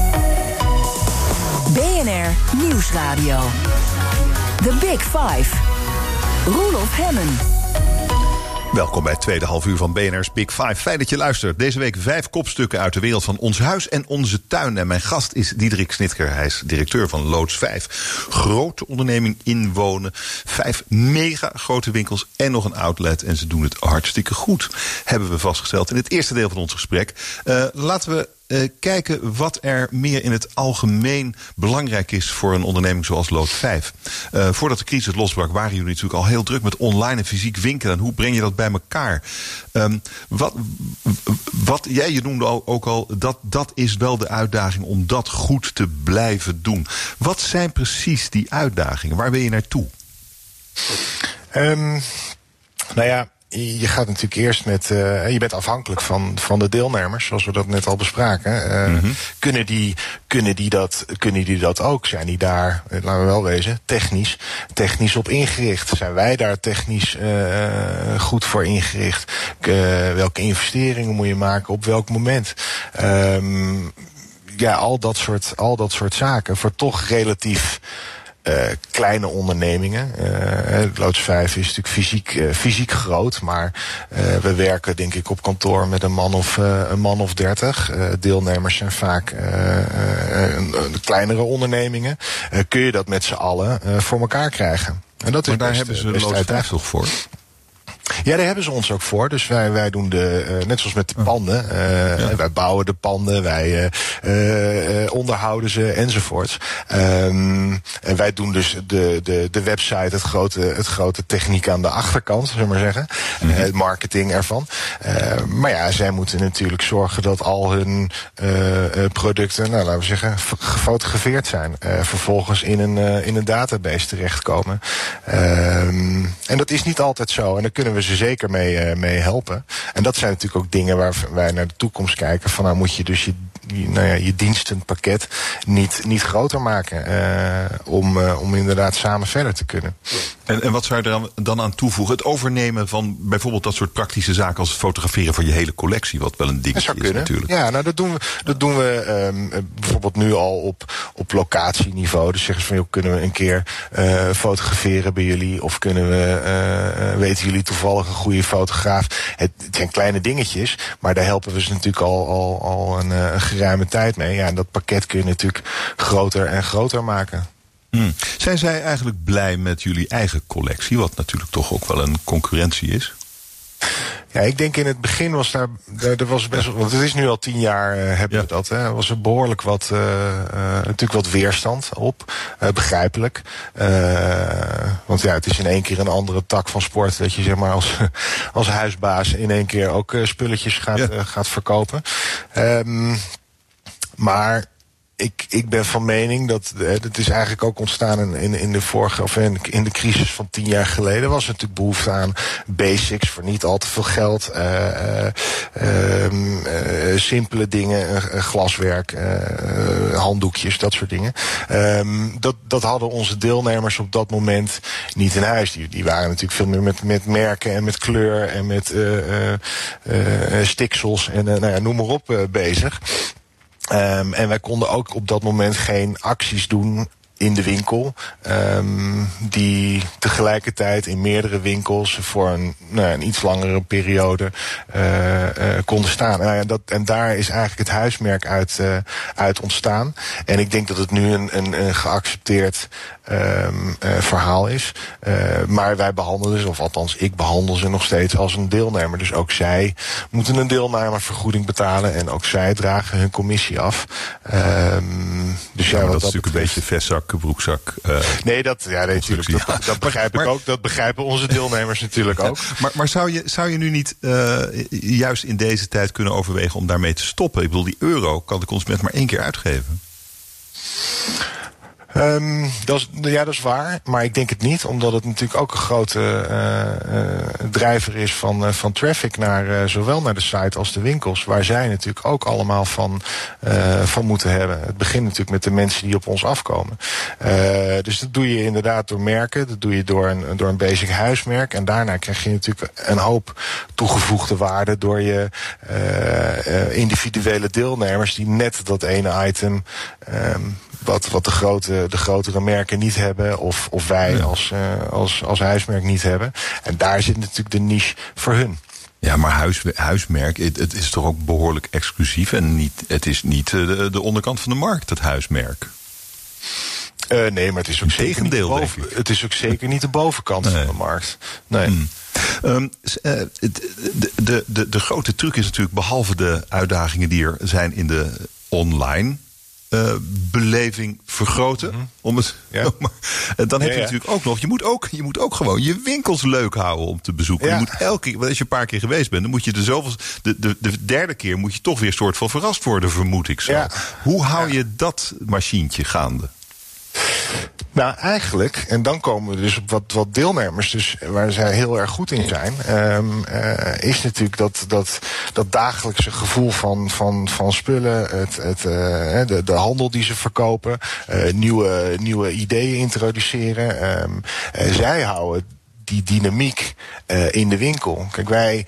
B N R Nieuwsradio. The Big Five. Roelof Hemmen. Welkom bij het tweede half uur van B N R's Big Five. Fijn dat je luistert. Deze week vijf kopstukken uit de wereld van ons huis en onze tuin. En mijn gast is Diederik Snitker. Hij is directeur van Loods vijf. Grote onderneming inwonen. Vijf mega grote winkels en nog een outlet. En ze doen het hartstikke goed, hebben we vastgesteld in het eerste deel van ons gesprek. Uh, laten we Uh, kijken wat er meer in het algemeen belangrijk is voor een onderneming zoals Loods vijf. Uh, voordat de crisis losbrak waren jullie natuurlijk al heel druk met online en fysiek winkelen. En hoe breng je dat bij elkaar? Um, wat, wat jij je noemde ook al, dat, dat is wel de uitdaging om dat goed te blijven doen. Wat zijn precies die uitdagingen? Waar wil je naartoe? Um, nou ja... Je gaat natuurlijk eerst met, uh, je bent afhankelijk van, van de deelnemers, zoals we dat net al bespraken. Uh, mm-hmm. kunnen, die, kunnen, die dat, kunnen die dat ook? Zijn die daar, laten we wel wezen, technisch, technisch op ingericht? Zijn wij daar technisch uh, goed voor ingericht? Uh, welke investeringen moet je maken? Op welk moment? Um, ja, al dat soort, al dat soort zaken voor toch relatief Uh, kleine ondernemingen. Uh, Loods vijf is natuurlijk fysiek, uh, fysiek groot, maar uh, we werken denk ik op kantoor met een man of uh, een man of dertig. Uh, deelnemers zijn vaak uh, uh, uh, kleinere ondernemingen. Uh, kun je dat met z'n allen uh, voor elkaar krijgen? En dat maar is daar best, hebben ze best Loods vijf toch voor? Ja, daar hebben ze ons ook voor. Dus wij, wij doen de, uh, net zoals met de panden. Uh, ja. Wij bouwen de panden, wij uh, uh, onderhouden ze enzovoorts. Um, en wij doen dus de, de, de website, het grote, het grote techniek aan de achterkant, zullen we maar zeggen. Mm-hmm. Uh, het marketing ervan. Uh, maar ja, zij moeten natuurlijk zorgen dat al hun uh, uh, producten, nou laten we zeggen, gefotografeerd zijn. Uh, vervolgens in een, uh, in een database terechtkomen. Um, en dat is niet altijd zo. En dan kunnen we ze zeker mee, uh, mee helpen. En dat zijn natuurlijk ook dingen waar wij naar de toekomst kijken. Van nou moet je dus je, je, nou ja, je dienstenpakket niet, niet groter maken. Uh, om, uh, om inderdaad samen verder te kunnen. En, en wat zou je er dan aan toevoegen? Het overnemen van bijvoorbeeld dat soort praktische zaken als het fotograferen van je hele collectie. Wat wel een ding is kunnen. natuurlijk. Ja, nou dat doen we, dat doen we um, bijvoorbeeld nu al op, op locatieniveau. Dus zeggen ze van joh, kunnen we een keer uh, fotograferen bij jullie? Of kunnen we, uh, uh, weten jullie toevallig een goede fotograaf? Het, het zijn kleine dingetjes, maar daar helpen we ze natuurlijk al, al, al een, uh, een geruime tijd mee. Ja, en dat pakket kun je natuurlijk groter en groter maken. Hmm. Zijn zij eigenlijk blij met jullie eigen collectie? Wat natuurlijk toch ook wel een concurrentie is. Ja, ik denk in het begin was daar, er was best, want het is nu al tien jaar uh, hebben ja. we dat, hè, was er behoorlijk wat, uh, uh, natuurlijk wat weerstand op, uh, begrijpelijk. Uh, want ja, het is in één keer een andere tak van sport, dat je zeg maar als, als huisbaas in één keer ook uh, spulletjes gaat, ja. uh, gaat verkopen. Um, maar Ik, ik ben van mening dat het is eigenlijk ook ontstaan in, in, in de vorige of in, in de crisis van tien jaar geleden. Was er natuurlijk behoefte aan basics voor niet al te veel geld, uh, uh, um, uh, simpele dingen, uh, glaswerk, uh, handdoekjes, dat soort dingen. Um, dat, dat hadden onze deelnemers op dat moment niet in huis. Die, die waren natuurlijk veel meer met, met merken en met kleur en met uh, uh, uh, stiksels en uh, nou ja, noem maar op uh, bezig. Um, en wij konden ook op dat moment geen acties doen in de winkel, um, die tegelijkertijd in meerdere winkels voor een, nou, een iets langere periode uh, uh, konden staan. Uh, dat, en daar is eigenlijk het huismerk uit, uh, uit ontstaan. En ik denk dat het nu een, een, een geaccepteerd um, uh, verhaal is. Uh, maar wij behandelen ze, of althans ik behandel ze nog steeds als een deelnemer. Dus ook zij moeten een deelnemervergoeding betalen en ook zij dragen hun commissie af. Um, dus ja, ja, wat dat is dat natuurlijk een beetje vestzak, broekzak. Uh, nee, dat, ja, nee, natuurlijk. Dat, dat, dat begrijp maar, ik ook. Dat begrijpen onze deelnemers natuurlijk ook. Maar, maar zou, je, zou je nu niet uh, juist in deze tijd kunnen overwegen om daarmee te stoppen? Ik bedoel, die euro kan de consument maar één keer uitgeven. Um, dat is, ja, dat is waar. Maar ik denk het niet, omdat het natuurlijk ook een grote uh, uh, drijver is van, uh, van traffic naar uh, zowel naar de site als de winkels, waar zij natuurlijk ook allemaal van, uh, van moeten hebben. Het begint natuurlijk met de mensen die op ons afkomen. Uh, dus dat doe je inderdaad door merken, dat doe je door een, door een basic huismerk. En daarna krijg je natuurlijk een hoop toegevoegde waarde door je uh, uh, individuele deelnemers die net dat ene item um, Wat, wat de, grote, de grotere merken niet hebben, of, of wij ja. als, uh, als, als huismerk niet hebben. En daar zit natuurlijk de niche voor hun. Ja, maar huis, huismerk, het, het is toch ook behoorlijk exclusief en niet, het is niet de, de onderkant van de markt, het huismerk. Uh, nee, maar het is ook zeker niet de boven, het is ook zeker niet de bovenkant nee. van de markt. Nee. Hmm. Um, uh, de, de, de, de grote truc is natuurlijk, behalve de uitdagingen die er zijn in de online Uh, beleving vergroten. Mm-hmm. Om het, ja. maar, dan heb ja, je ja. natuurlijk ook nog, je moet ook, je moet ook gewoon je winkels leuk houden om te bezoeken. Ja. Je moet elke keer, als je een paar keer geweest bent, dan moet je de zoveel, de, de, de derde keer moet je toch weer soort van verrast worden, vermoed ik zo. Ja. Hoe hou je dat machientje gaande? Nou, eigenlijk, en dan komen we dus op wat, wat deelnemers, dus waar zij heel erg goed in zijn, um, uh, is natuurlijk dat, dat, dat dagelijkse gevoel van, van, van spullen, het, het, uh, de, de handel die ze verkopen, uh, nieuwe, nieuwe ideeën introduceren. Um, uh, zij houden die dynamiek uh, in de winkel. Kijk, wij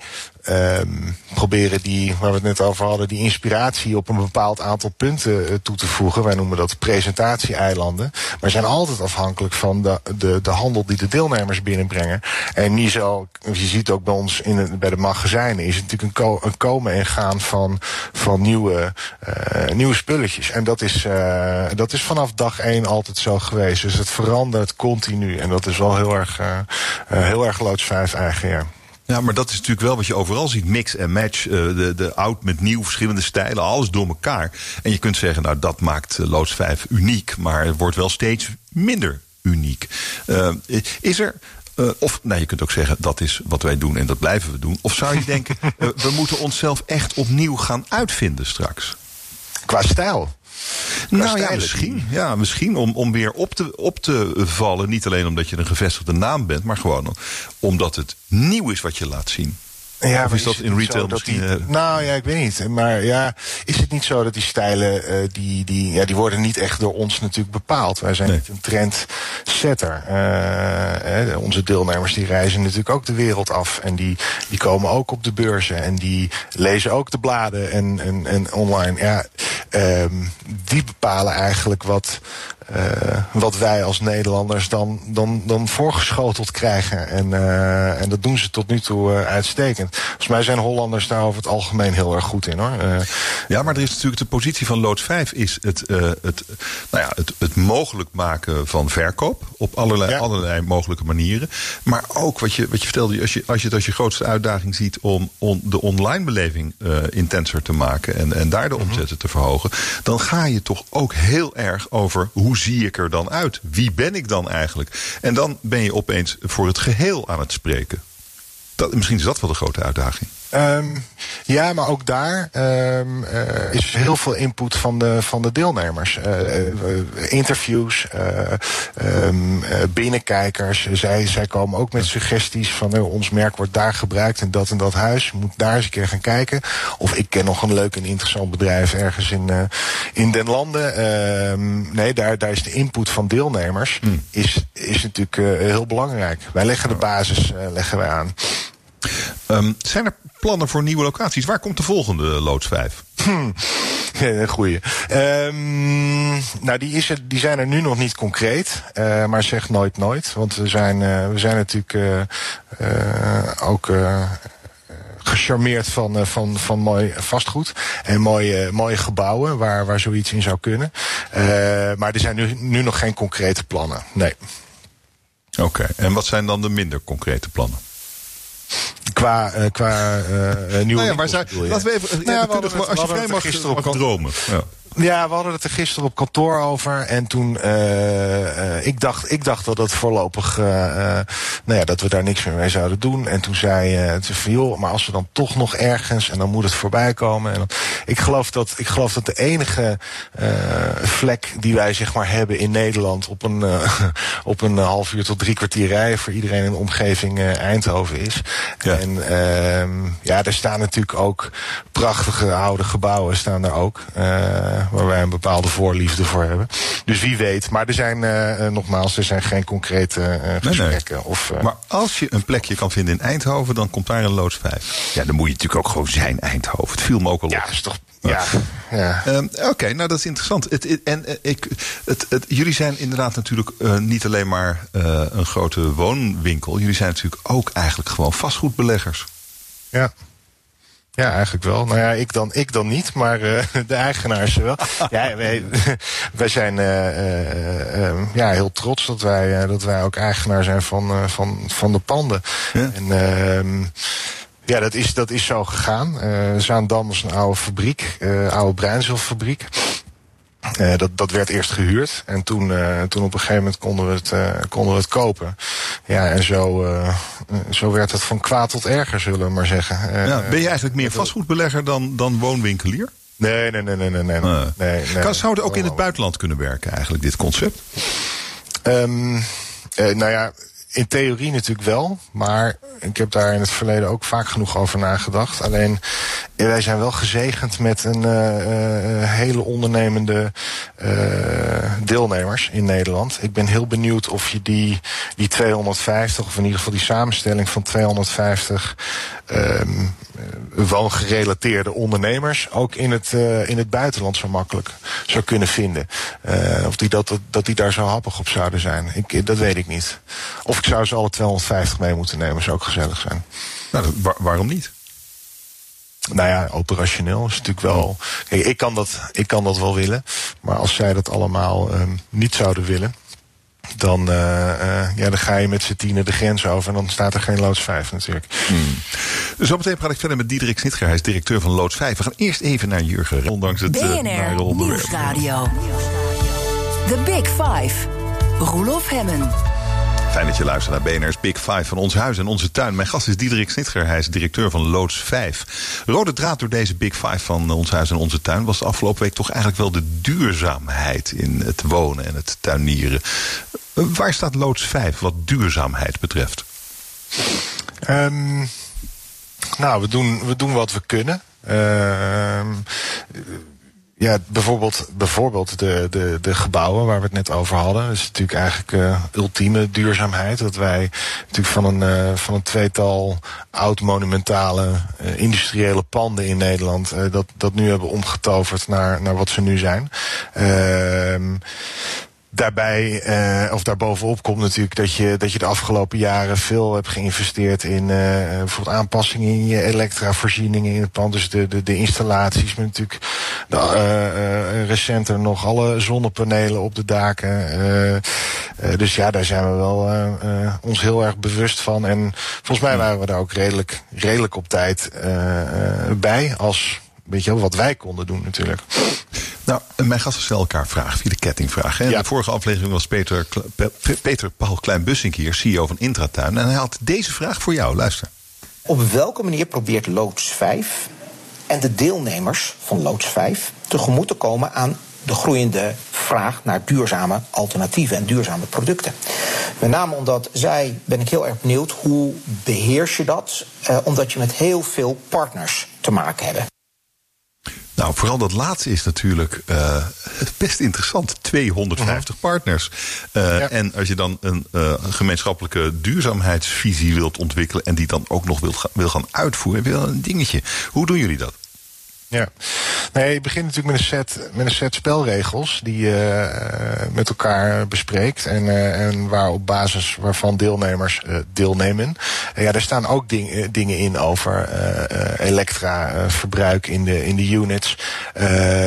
um, proberen die, waar we het net over hadden, die inspiratie op een bepaald aantal punten uh, toe te voegen. Wij noemen dat presentatie-eilanden. Maar zijn altijd afhankelijk van de, de, de handel die de deelnemers binnenbrengen. En niet zo, je ziet ook bij ons in het, bij de magazijnen, is het natuurlijk een, ko- een komen en gaan van, van nieuwe, uh, nieuwe spulletjes. En dat is, uh, dat is vanaf dag één altijd zo geweest. Dus het verandert continu. En dat is wel heel erg, uh, uh, heel erg Loods vijf eigen, ja. Ja, maar dat is natuurlijk wel wat je overal ziet. Mix en match, uh, de, de oud met nieuw, verschillende stijlen, alles door elkaar. En je kunt zeggen, nou dat maakt uh, Loods vijf uniek, maar het wordt wel steeds minder uniek. Uh, is er... Uh, of, nou, je kunt ook zeggen, dat is wat wij doen en dat blijven we doen. Of zou je denken, uh, we moeten onszelf echt opnieuw gaan uitvinden straks? Qua stijl? Qua nou ja, stijlen. misschien. Ja, misschien om, om weer op te, op te vallen. Niet alleen omdat je een gevestigde naam bent, maar gewoon omdat het nieuw is wat je laat zien. Ja, of is dat is in retail dat misschien... Die, uh, nou ja, ik weet niet. Maar ja, is het niet zo dat die stijlen, uh, die, die, ja, die worden niet echt door ons natuurlijk bepaald. Wij zijn nee. niet een trendsetter. Uh, eh, onze deelnemers die reizen natuurlijk ook de wereld af. En die, die komen ook op de beurzen. En die lezen ook de bladen en, en, en online. Ja, um, die bepalen eigenlijk wat... Uh, wat wij als Nederlanders dan, dan, dan voorgeschoteld krijgen. En, uh, en dat doen ze tot nu toe uh, uitstekend. Volgens mij zijn Hollanders daar over het algemeen heel erg goed in, hoor. Uh, ja, maar er is natuurlijk de positie van Loods vijf is het, uh, het, nou ja, het, het mogelijk maken van verkoop op allerlei, ja. allerlei mogelijke manieren. Maar ook wat je, wat je vertelde, als je, als je het als je grootste uitdaging ziet om on, de online beleving uh, intenser te maken en, en daar de mm-hmm. omzetten te verhogen, dan ga je toch ook heel erg over hoe zie ik er dan uit? Wie ben ik dan eigenlijk? En dan ben je opeens voor het geheel aan het spreken. Dat, misschien is dat wel de grote uitdaging. Um, ja, maar ook daar um, uh, is heel veel input van de, van de deelnemers. Uh, uh, interviews, uh, um, uh, binnenkijkers. Zij, zij komen ook met suggesties van uh, ons merk wordt daar gebruikt in dat en dat huis. Je moet daar eens een keer gaan kijken. Of ik ken nog een leuk en interessant bedrijf ergens in, uh, in den landen. Um, nee, daar, daar is de input van deelnemers hmm. is, is natuurlijk uh, heel belangrijk. Wij leggen de basis uh, leggen wij aan. Um, zijn er plannen voor nieuwe locaties? Waar komt de volgende Loods vijf? Hmm. Ja, goeie. Um, nou, die, is er, die zijn er nu nog niet concreet. Uh, maar zeg nooit nooit. Want we zijn, uh, we zijn natuurlijk uh, uh, ook... Uh, gecharmeerd van, uh, van, van mooi vastgoed en mooie, mooie gebouwen waar, waar zoiets in zou kunnen. Uh, maar er zijn nu, nu nog geen concrete plannen. Nee. Oké, okay. En wat zijn dan de minder concrete plannen? Qua, uh, qua uh, nieuwe nou ja, maar zij, laten we even, nou ja, we kunnen, het, als je vrij mag, gisteren op mag dromen. Ja. Ja, we hadden het er gisteren op kantoor over. En toen, uh, uh, ik dacht, ik dacht dat het voorlopig, uh, uh, nou ja, dat we daar niks meer mee zouden doen. En toen zei uh, toen van, joh, maar als we dan toch nog ergens, en dan moet het voorbij komen. En dan, ik geloof dat, ik geloof dat de enige uh, vlek die wij zeg maar hebben in Nederland op een, uh, op een half uur tot drie kwartier rijden voor iedereen in de omgeving uh, Eindhoven is. Ja. En uh, ja, er staan natuurlijk ook prachtige oude gebouwen staan daar ook. Uh, waar wij een bepaalde voorliefde voor hebben. Dus wie weet. Maar er zijn, uh, nogmaals, er zijn geen concrete uh, gesprekken. Nee, nee. Of, uh... Maar als je een plekje kan vinden in Eindhoven, dan komt daar een Loods vijf. Ja, dan moet je natuurlijk ook gewoon zijn Eindhoven. Het viel me ook al op. Ja, is toch... Ja, ja. Um, Oké, okay, nou dat is interessant. Het, het, en uh, ik, het, het, jullie zijn inderdaad natuurlijk uh, niet alleen maar uh, een grote woonwinkel. Jullie zijn natuurlijk ook eigenlijk gewoon vastgoedbeleggers. Ja. Ja, eigenlijk wel. Nou ja, ik dan, ik dan niet, maar uh, de eigenaars wel. Ja, wij, wij zijn uh, uh, uh, ja, heel trots dat wij, uh, dat wij ook eigenaar zijn van, uh, van, van de panden. Ja. En uh, ja, dat is, dat is zo gegaan. Uh, Zaandam was een oude fabriek, uh, oude bruinzeelfabriek. Uh, dat, dat werd eerst gehuurd. En toen, uh, toen op een gegeven moment konden we het, uh, konden we het kopen. Ja, en zo, uh, zo werd het van kwaad tot erger, zullen we maar zeggen. Uh, ja, ben je eigenlijk meer vastgoedbelegger dan, dan woonwinkelier? Nee, nee, nee, nee, nee. nee, uh. nee, nee kan, zou het ook in het buitenland kunnen werken, eigenlijk, dit concept? Um, uh, nou ja, in theorie natuurlijk wel. Maar ik heb daar in het verleden ook vaak genoeg over nagedacht. Alleen, wij zijn wel gezegend met een uh, uh, hele ondernemende uh, deelnemers in Nederland. Ik ben heel benieuwd of je die, die tweehonderdvijftig, of in ieder geval die samenstelling van tweehonderdvijftig um, woongerelateerde ondernemers ook in het, uh, in het buitenland zo makkelijk zou kunnen vinden. Uh, of die dat, dat die daar zo happig op zouden zijn. Ik, dat weet ik niet. Of ik zou ze alle tweehonderdvijftig mee moeten nemen, zou ook gezellig zijn. Nou, waar, waarom niet? Nou ja, operationeel is natuurlijk wel. Kijk, ik kan dat, ik kan dat wel willen. Maar als zij dat allemaal um, niet zouden willen, dan, uh, uh, ja, dan ga je met z'n tienen de grens over en dan staat er geen loods vijf natuurlijk. Hmm. Zometeen praat ik verder met Diederik Snitger. Hij is directeur van loods vijf. We gaan eerst even naar Jurgen, ondanks het B N R nare onderwerp. Nieuwsradio. The Big Five. Roelof Hemmen. Fijn dat je luistert naar B N R's Big Five van ons huis en onze tuin. Mijn gast is Diederik Snitger, hij is directeur van loods vijf. Rode draad door deze Big Five van ons huis en onze tuin was de afgelopen week toch eigenlijk wel de duurzaamheid in het wonen en het tuinieren. Waar staat loods vijf wat duurzaamheid betreft? Um, nou, we doen, we doen wat we kunnen. Uh, Ja, bijvoorbeeld, bijvoorbeeld de, de, de gebouwen waar we het net over hadden. Dat is natuurlijk eigenlijk uh, ultieme duurzaamheid. Dat wij natuurlijk van een, uh, van een tweetal oud-monumentale uh, industriële panden in Nederland Uh, dat, dat nu hebben omgetoverd naar, naar wat ze nu zijn. Uh, Daarbij, uh, of daarbovenop komt natuurlijk dat je, dat je de afgelopen jaren veel hebt geïnvesteerd in uh, bijvoorbeeld aanpassingen in je elektravoorzieningen in het pand. Dus de, de, de installaties, met natuurlijk de, uh, uh, recenter nog alle zonnepanelen op de daken. Uh, uh, dus ja, daar zijn we wel uh, uh, ons heel erg bewust van. En volgens mij waren we daar ook redelijk, redelijk op tijd uh, uh, bij als, weet je wel, wat wij konden doen natuurlijk. Nou, mijn gasten stellen elkaar vragen via de kettingvraag. In ja. de vorige aflevering was Peter, Peter Paul Klein-Bussink hier, C E O van Intratuin. En hij had deze vraag voor jou. Luister. Op welke manier probeert loods vijf en de deelnemers van loods vijf tegemoet te komen aan de groeiende vraag naar duurzame alternatieven en duurzame producten? Met name omdat zij, ben ik heel erg benieuwd, hoe beheers je dat? Uh, omdat je met heel veel partners te maken hebt. Nou, vooral dat laatste is natuurlijk uh, best interessant. tweehonderdvijftig mm-hmm. partners. Uh, ja. En als je dan een uh, gemeenschappelijke duurzaamheidsvisie wilt ontwikkelen en die dan ook nog wilt ga, wil gaan uitvoeren, heb je wel een dingetje. Hoe doen jullie dat? Ja, nee, je begint natuurlijk met een set, met een set spelregels die je uh, met elkaar bespreekt en, uh, en waar op basis waarvan deelnemers uh, deelnemen. En ja, daar staan ook ding, dingen in over uh, uh, elektraverbruik in de, in de units. Uh,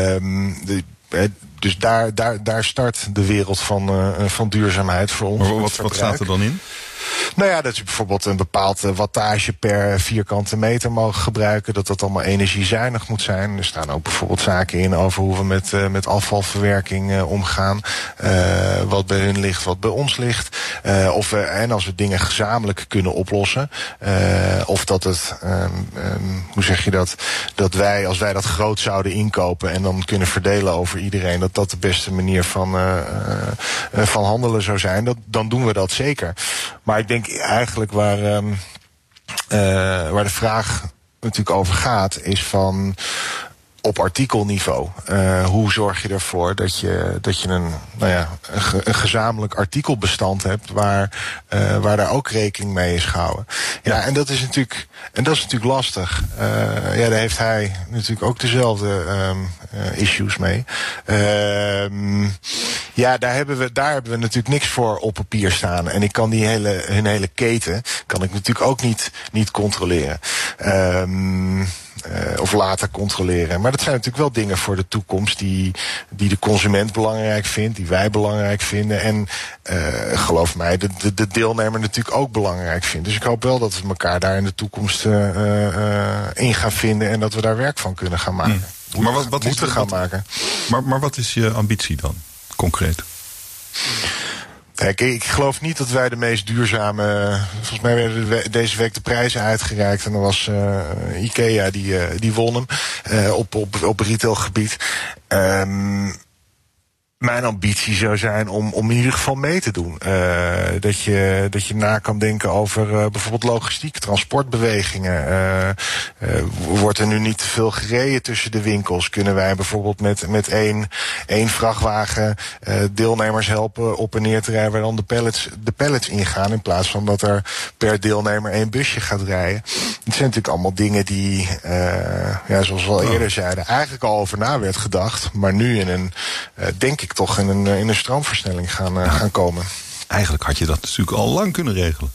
de, dus daar, daar, daar start de wereld van, uh, van duurzaamheid voor ons. Maar wat, wat staat er dan in? Nou ja, dat je bijvoorbeeld een bepaald wattage per vierkante meter mogen gebruiken. Dat dat allemaal energiezuinig moet zijn. Er staan ook bijvoorbeeld zaken in over hoe we met, uh, met afvalverwerking uh, omgaan. Uh, wat bij hun ligt, wat bij ons ligt. Uh, of we, en als we dingen gezamenlijk kunnen oplossen. Uh, of dat het, um, um, hoe zeg je dat, dat wij, als wij dat groot zouden inkopen en dan kunnen verdelen over iedereen, dat dat de beste manier van, uh, uh, van handelen zou zijn. Dat, dan doen we dat zeker. Maar ik denk eigenlijk waar, um, uh, waar de vraag natuurlijk over gaat, is van op artikelniveau. Uh, hoe zorg je ervoor dat je, dat je een, nou ja, een, ge, een gezamenlijk artikelbestand hebt waar, uh, waar daar ook rekening mee is gehouden. Ja, en dat is natuurlijk, en dat is natuurlijk lastig. Uh, ja, daar heeft hij natuurlijk ook dezelfde um, uh, issues mee. Uh, ja, daar hebben we, daar hebben we natuurlijk niks voor op papier staan. En ik kan die hele, hun hele keten, kan ik natuurlijk ook niet, niet controleren. Um, Uh, of later controleren. Maar dat zijn natuurlijk wel dingen voor de toekomst die, die de consument belangrijk vindt, die wij belangrijk vinden en uh, geloof mij, de, de, de deelnemer natuurlijk ook belangrijk vindt. Dus ik hoop wel dat we elkaar daar in de toekomst uh, uh, in gaan vinden en dat we daar werk van kunnen gaan maken. Hmm. Maar wat, wat moeten is, gaan wat, maken. Maar, maar wat is je ambitie dan, concreet? Kijk, ik geloof niet dat wij de meest duurzame. Volgens mij werden deze week de prijzen uitgereikt en dan was uh, IKEA die, uh, die won hem uh, op, op, op retailgebied. Um, mijn ambitie zou zijn om, om in ieder geval mee te doen. Uh, dat, je, dat je na kan denken over uh, bijvoorbeeld logistiek, transportbewegingen. Uh, uh, wordt er nu niet te veel gereden tussen de winkels? Kunnen wij bijvoorbeeld met, met één, één vrachtwagen uh, deelnemers helpen op en neer te rijden, waar dan de pallets, de pallets ingaan, in plaats van dat er per deelnemer één busje gaat rijden? Het zijn natuurlijk allemaal dingen die, uh, ja, zoals we al eerder zeiden, eigenlijk al over na werd gedacht, maar nu in een, uh, denk ik toch, in een, in een stroomversnelling gaan, uh, gaan komen. Eigenlijk had je dat natuurlijk al lang kunnen regelen.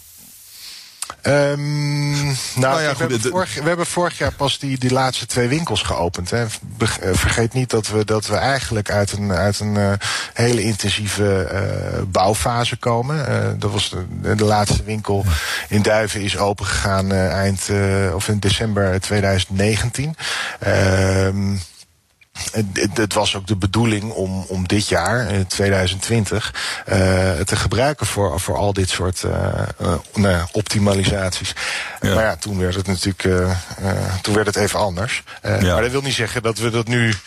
Um, nou, nou ja, we, goed, hebben de, vorig, we hebben vorig jaar pas die, die laatste twee winkels geopend. Hè. Vergeet niet dat we, dat we eigenlijk uit een, uit een uh, hele intensieve uh, bouwfase komen. Uh, dat was de, de laatste winkel in Duiven is opengegaan uh, eind uh, of in december twintig negentien. Um, Het was ook de bedoeling om, om dit jaar, in twintig twintig, uh, te gebruiken voor, voor al dit soort uh, uh, nou, optimalisaties. Ja. Maar ja, toen werd het natuurlijk uh, uh, toen werd het even anders. Uh, ja. Maar dat wil niet zeggen dat we dat nu,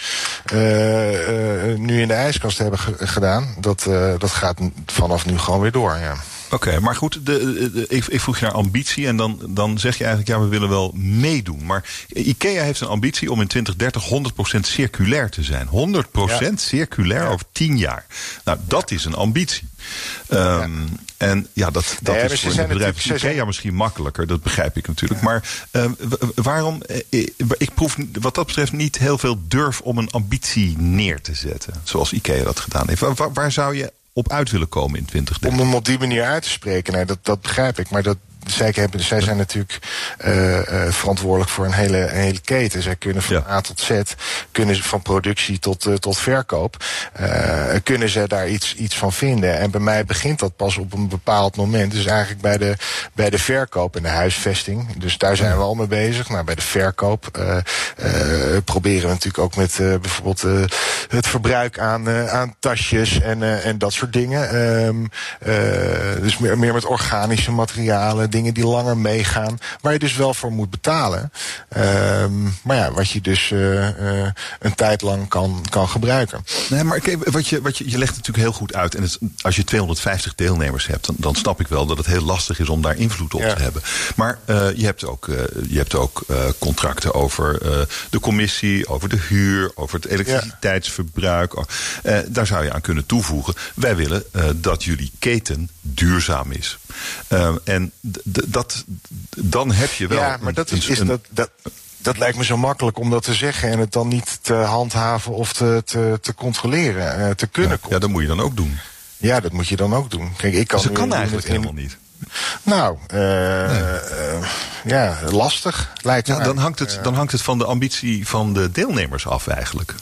uh, uh, nu in de ijskast hebben ge- gedaan. Dat, uh, dat gaat vanaf nu gewoon weer door, ja. Oké, okay, maar goed, de, de, de, ik, ik vroeg je naar ambitie en dan, dan zeg je eigenlijk, ja, we willen wel meedoen. Maar IKEA heeft een ambitie om in twintig dertig honderd procent circulair te zijn. honderd procent ja. circulair ja. over tien jaar. Nou, dat is een ambitie. Um, ja. En ja, dat, dat nee, is voor een bedrijf als IKEA zijn... misschien makkelijker, dat begrijp ik natuurlijk. Ja. Maar um, waarom, ik proef wat dat betreft niet heel veel durf om een ambitie neer te zetten, zoals IKEA dat gedaan heeft. Waar, waar zou je op uit willen komen in twintig dertig? Om hem op die manier uit te spreken, nee, dat, dat begrijp ik. Maar dat, zij, hebben, zij zijn natuurlijk uh, uh, verantwoordelijk voor een hele, een hele keten. Zij kunnen van ja. A tot Z, kunnen ze van productie tot, uh, tot verkoop, uh, kunnen ze daar iets, iets van vinden. En bij mij begint dat pas op een bepaald moment. Dus eigenlijk bij de, bij de verkoop en de huisvesting. Dus daar zijn we al mee bezig. Nou, bij de verkoop uh, uh, proberen we natuurlijk ook met uh, bijvoorbeeld uh, het verbruik aan, uh, aan tasjes en, uh, en dat soort dingen. Um, uh, dus meer, meer met organische materialen, dingen die langer meegaan, waar je dus wel voor moet betalen. Um, maar ja, wat je dus uh, uh, een tijd lang kan, kan gebruiken. Nee, maar kijk, wat je, wat je, je legt natuurlijk heel goed uit. En het, als je tweehonderdvijftig deelnemers hebt, dan, dan snap ik wel dat het heel lastig is om daar invloed op ja. te hebben. Maar uh, je hebt ook, uh, je hebt ook uh, contracten over uh, de commissie, over de huur, over het elektriciteitsverbruik. Uh, daar zou je aan kunnen toevoegen. Wij willen uh, dat jullie keten duurzaam is. Uh, en d- d- dat, dan heb je wel... Ja, maar dat is, is een, dat, dat, dat lijkt me zo makkelijk om dat te zeggen en het dan niet te handhaven of te, te, te controleren, uh, te kunnen. Ja, ja, dat moet je dan ook doen. Ja, dat moet je dan ook doen. Kijk, ik kan dus dat kan eigenlijk in, helemaal niet. Nou, uh, nee. uh, ja, lastig lijkt me. Ja, dan, hangt het, dan hangt het van de ambitie van de deelnemers af eigenlijk.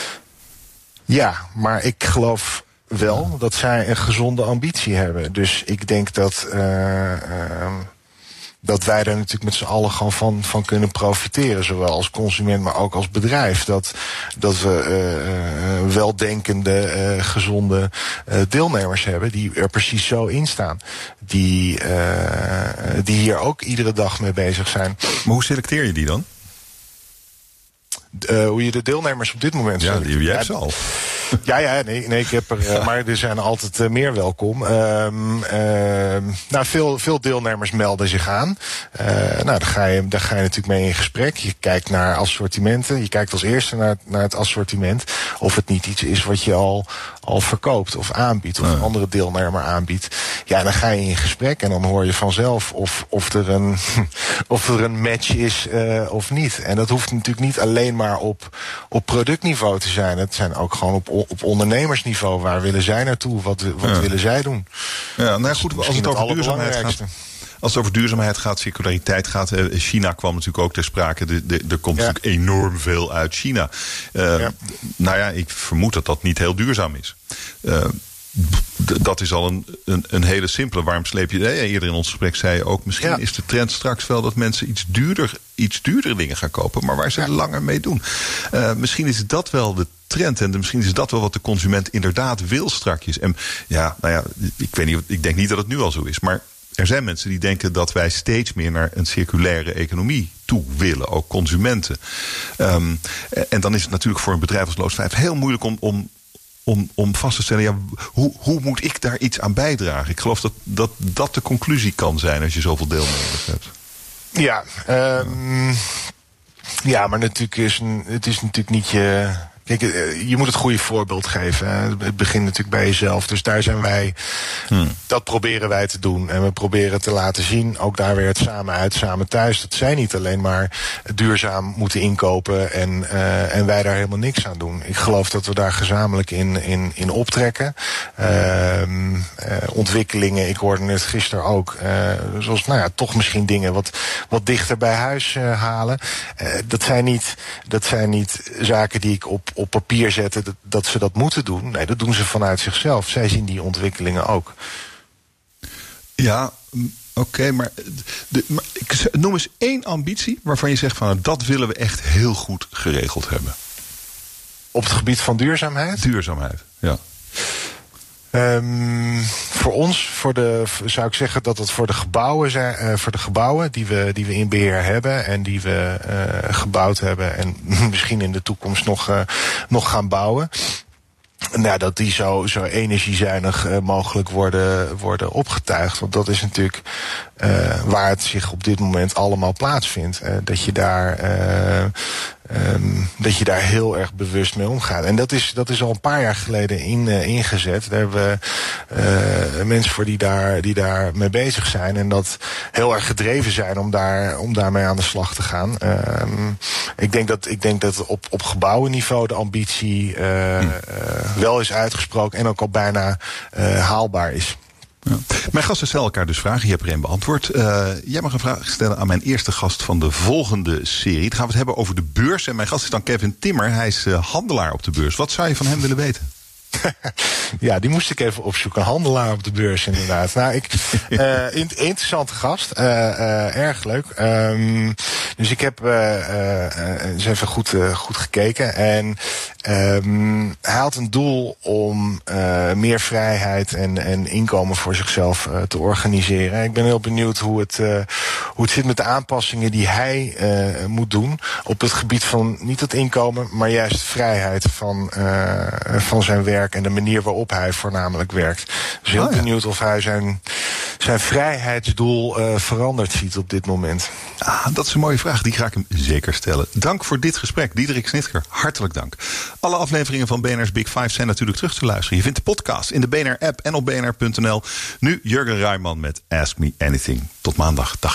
Ja, maar ik geloof wel dat zij een gezonde ambitie hebben. Dus ik denk dat, uh, uh, dat wij daar natuurlijk met z'n allen gewoon van, van kunnen profiteren. Zowel als consument, maar ook als bedrijf. Dat, dat we uh, uh, weldenkende, uh, gezonde uh, deelnemers hebben die er precies zo in staan. Die, uh, die hier ook iedere dag mee bezig zijn. Maar hoe selecteer je die dan? Uh, hoe je de deelnemers op dit moment... Ja, die jij hebt ze al. Ja, ja, nee, nee, ik heb er, uh, maar er zijn altijd uh, meer welkom. Um, uh, nou, veel, veel deelnemers melden zich aan. Uh, nou, daar ga, je, daar ga je natuurlijk mee in gesprek. Je kijkt naar assortimenten. Je kijkt als eerste naar, naar het assortiment. Of het niet iets is wat je al, al verkoopt of aanbiedt. Of een andere deelnemer aanbiedt. Ja, dan ga je in gesprek en dan hoor je vanzelf of, of, er, een, of er een match is uh, of niet. En dat hoeft natuurlijk niet alleen maar op, op productniveau te zijn. Het zijn ook gewoon op op ondernemersniveau. Waar willen zij naartoe? Wat, wat ja. willen zij doen? Ja, nou goed, als het over duurzaamheid gaat. Als het over duurzaamheid gaat, circulariteit gaat. China kwam natuurlijk ook ter sprake. De, de, er komt ja. natuurlijk enorm veel uit China. Uh, ja. Nou ja, ik vermoed dat dat niet heel duurzaam is. Uh, d- dat is al een, een, een hele simpele. Waarom sleep je... Eh, eerder in ons gesprek zei je ook... misschien ja. is de trend straks wel dat mensen iets duurder, iets duurder dingen gaan kopen. Maar waar ze ja. langer mee doen. Uh, misschien is dat wel de trend. En misschien is dat wel wat de consument inderdaad wil strakjes. En ja, nou ja, ik weet niet, ik denk niet dat het nu al zo is. Maar er zijn mensen die denken dat wij steeds meer naar een circulaire economie toe willen. Ook consumenten. Um, en dan is het natuurlijk voor een bedrijf als Loods vijf heel moeilijk om, om om, om vast te stellen, ja, hoe, hoe moet ik daar iets aan bijdragen? Ik geloof dat, dat dat de conclusie kan zijn als je zoveel deelnemers hebt. Ja, um, ja, maar natuurlijk is een, het is natuurlijk niet je. Kijk, je moet het goede voorbeeld geven. Hè. Het begint natuurlijk bij jezelf. Dus daar zijn wij. Hmm. Dat proberen wij te doen. En we proberen te laten zien. Ook daar weer het samen uit, samen thuis. Dat zij niet alleen maar duurzaam moeten inkopen. En, uh, en wij daar helemaal niks aan doen. Ik geloof dat we daar gezamenlijk in, in, in optrekken. Uh, uh, ontwikkelingen. Ik hoorde het gisteren ook. Uh, zoals, nou ja, toch misschien dingen wat, wat dichter bij huis uh, halen. Uh, dat zijn niet, dat zijn niet zaken die ik op. op papier zetten dat, dat ze dat moeten doen. Nee, dat doen ze vanuit zichzelf. Zij zien die ontwikkelingen ook. Ja, oké, okay, maar, de, maar ik, noem eens één ambitie waarvan je zegt van dat willen we echt heel goed geregeld hebben. Op het gebied van duurzaamheid? Duurzaamheid, ja. Um, voor ons, voor de, zou ik zeggen dat het voor de gebouwen zijn, uh, voor de gebouwen die we, die we in beheer hebben en die we uh, gebouwd hebben en misschien in de toekomst nog, uh, nog gaan bouwen. Nou, dat die zo, zo energiezuinig uh, mogelijk worden, worden opgetuigd. Want dat is natuurlijk uh, waar het zich op dit moment allemaal plaatsvindt. Uh, dat je daar uh, Um, dat je daar heel erg bewust mee omgaat. En dat is, dat is al een paar jaar geleden in, uh, ingezet. Daar hebben we uh, mensen voor die daar, die daar mee bezig zijn. En dat heel erg gedreven zijn om, daar, om daarmee aan de slag te gaan. Um, ik denk dat, ik denk dat op, op gebouwenniveau de ambitie uh, uh, wel is uitgesproken en ook al bijna uh, haalbaar is. Ja. Mijn gasten stellen elkaar dus vragen. Je hebt er een beantwoord. Uh, jij mag een vraag stellen aan mijn eerste gast van de volgende serie. Dan gaan we het hebben over de beurs. En mijn gast is dan Kevin Timmer. Hij is uh, handelaar op de beurs. Wat zou je van hem willen weten? Ja, die moest ik even opzoeken. Handelaar op de beurs, inderdaad. Nou, ik, uh, interessante gast. Uh, uh, erg leuk. Um, dus ik heb uh, uh, eens even goed, uh, goed gekeken. En um, hij had een doel om uh, meer vrijheid en, en inkomen voor zichzelf uh, te organiseren. Ik ben heel benieuwd hoe het, uh, hoe het zit met de aanpassingen die hij uh, moet doen op het gebied van niet het inkomen, maar juist vrijheid van, uh, van zijn werk en de manier waarop hij voornamelijk werkt. Dus heel oh, ja. benieuwd of hij zijn, zijn vrijheidsdoel uh, veranderd ziet op dit moment. Ah, dat is een mooie vraag, die ga ik hem zeker stellen. Dank voor dit gesprek, Diederik Snitger. Hartelijk dank. Alle afleveringen van B N R's Big Five zijn natuurlijk terug te luisteren. Je vindt de podcast in de B N R-app en op B N R punt N L. Nu Jurgen Rijman met Ask Me Anything. Tot maandag. Dag.